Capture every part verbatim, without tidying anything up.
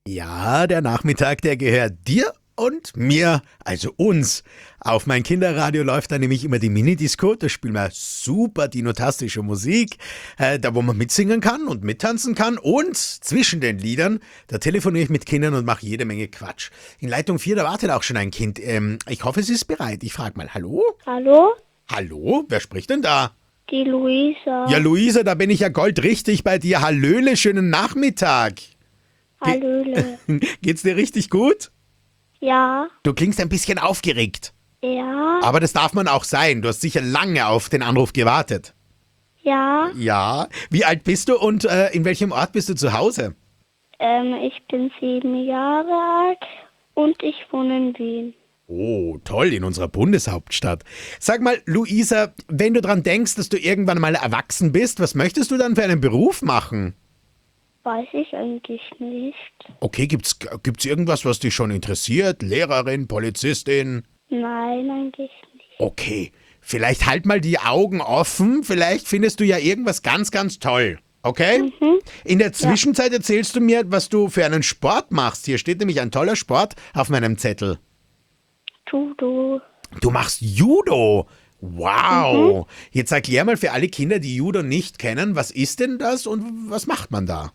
Ja, der Nachmittag, der gehört dir und mir, also uns. Auf mein Kinderradio läuft da nämlich immer die Minidisco, da spielen wir super dinotastische Musik, äh, da wo man mitsingen kann und mittanzen kann. Und zwischen den Liedern, da telefoniere ich mit Kindern und mache jede Menge Quatsch. In Leitung vier, da wartet auch schon ein Kind. Ähm, ich hoffe, es ist bereit. Ich frage mal, hallo? Hallo? Hallo? Wer spricht denn da? Die Luisa. Ja, Luisa, da bin ich ja goldrichtig bei dir. Hallöle, schönen Nachmittag. Hallöle. Geht's dir richtig gut? Ja. Du klingst ein bisschen aufgeregt. Ja. Aber das darf man auch sein. Du hast sicher lange auf den Anruf gewartet. Ja. Ja. Wie alt bist du und äh, in welchem Ort bist du zu Hause? Ähm, ich bin sieben Jahre alt und ich wohne in Wien. Oh, toll, in unserer Bundeshauptstadt. Sag mal, Luisa, wenn du dran denkst, dass du irgendwann mal erwachsen bist, was möchtest du dann für einen Beruf machen? Weiß ich eigentlich nicht. Okay, gibt's, gibt's irgendwas, was dich schon interessiert? Lehrerin, Polizistin? Nein, eigentlich nicht. Okay, vielleicht halt mal die Augen offen, vielleicht findest du ja irgendwas ganz, ganz toll. Okay? Mhm. In der Zwischenzeit erzählst du mir, was du für einen Sport machst. Hier steht nämlich ein toller Sport auf meinem Zettel. Judo. Du machst Judo. Wow. Jetzt erklär mal für alle Kinder, die Judo nicht kennen, was ist denn das und was macht man da?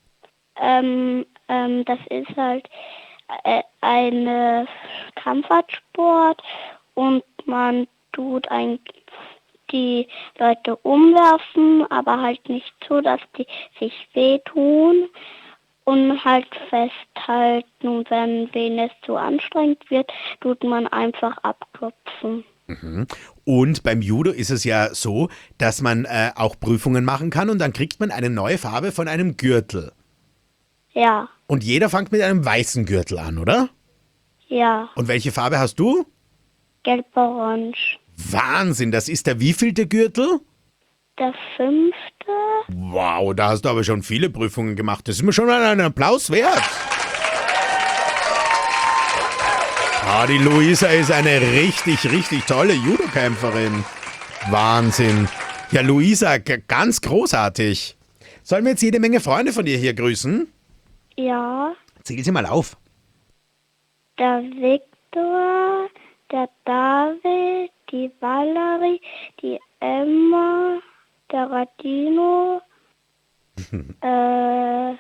Ähm, ähm, das ist halt äh, eine Kampfsportsport und man tut ein, die Leute umwerfen, aber halt nicht so, dass die sich wehtun und halt festhalten. Und wenn wen es zu anstrengend wird, tut man einfach abklopfen. Und beim Judo ist es ja so, dass man äh, auch Prüfungen machen kann und dann kriegt man eine neue Farbe von einem Gürtel. Ja, Und jeder fängt mit einem weißen Gürtel an, oder? ja, Und welche Farbe hast du? gelb-orange. Wahnsinn, das ist der wievielte Gürtel? Der fünfte? Wow, da hast du aber schon viele Prüfungen gemacht. Das ist mir schon einen Applaus wert. Ah, die Luisa ist eine richtig, richtig tolle Judokämpferin. Wahnsinn. Ja, Luisa, g- ganz großartig. Sollen wir jetzt jede Menge Freunde von dir hier grüßen? Ja, Zähl sie mal auf. der Viktor, der David, die Valerie, die Emma, der Radino, äh,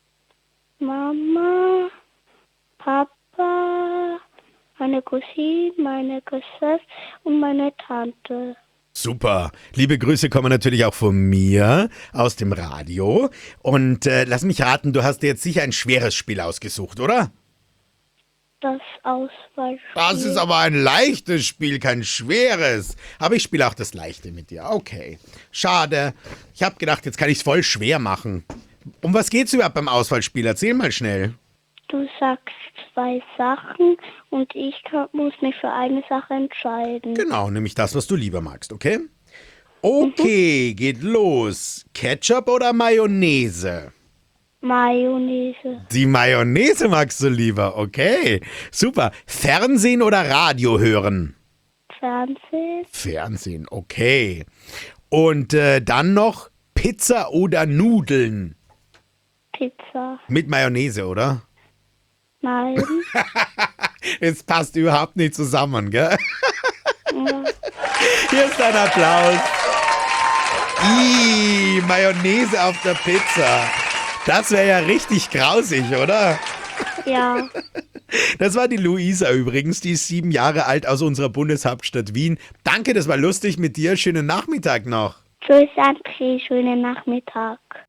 Mama, Papa, meine Cousine, meine Cousine und meine Tante. Super. Liebe Grüße kommen natürlich auch von mir aus dem Radio. Und äh, lass mich raten, du hast dir jetzt sicher ein schweres Spiel ausgesucht, oder? Das Auswahlspiel. Das ist aber ein leichtes Spiel, kein schweres. Aber ich spiele auch das Leichte mit dir. Okay. Schade. Ich habe gedacht, jetzt kann ich es voll schwer machen. Um was geht's überhaupt beim Auswahlspiel? Erzähl mal schnell. Du sagst zwei Sachen und ich kann, muss mich für eine Sache entscheiden. Genau, nämlich das, was du lieber magst, okay? Okay, geht los. Ketchup oder Mayonnaise? Mayonnaise. Die Mayonnaise magst du lieber, okay. Super. Fernsehen oder Radio hören? Fernsehen. Fernsehen, okay. Und äh, dann noch Pizza oder Nudeln? Pizza. Mit Mayonnaise, oder? Nein. Es passt überhaupt nicht zusammen, gell? Ja. Hier ist ein Applaus. Ih, Mayonnaise auf der Pizza. Das wäre ja richtig grausig, oder? Ja. Das war die Luisa übrigens, die ist sieben Jahre alt aus unserer Bundeshauptstadt Wien. Danke, das war lustig mit dir. Schönen Nachmittag noch. Tschüss, André. Schönen Nachmittag.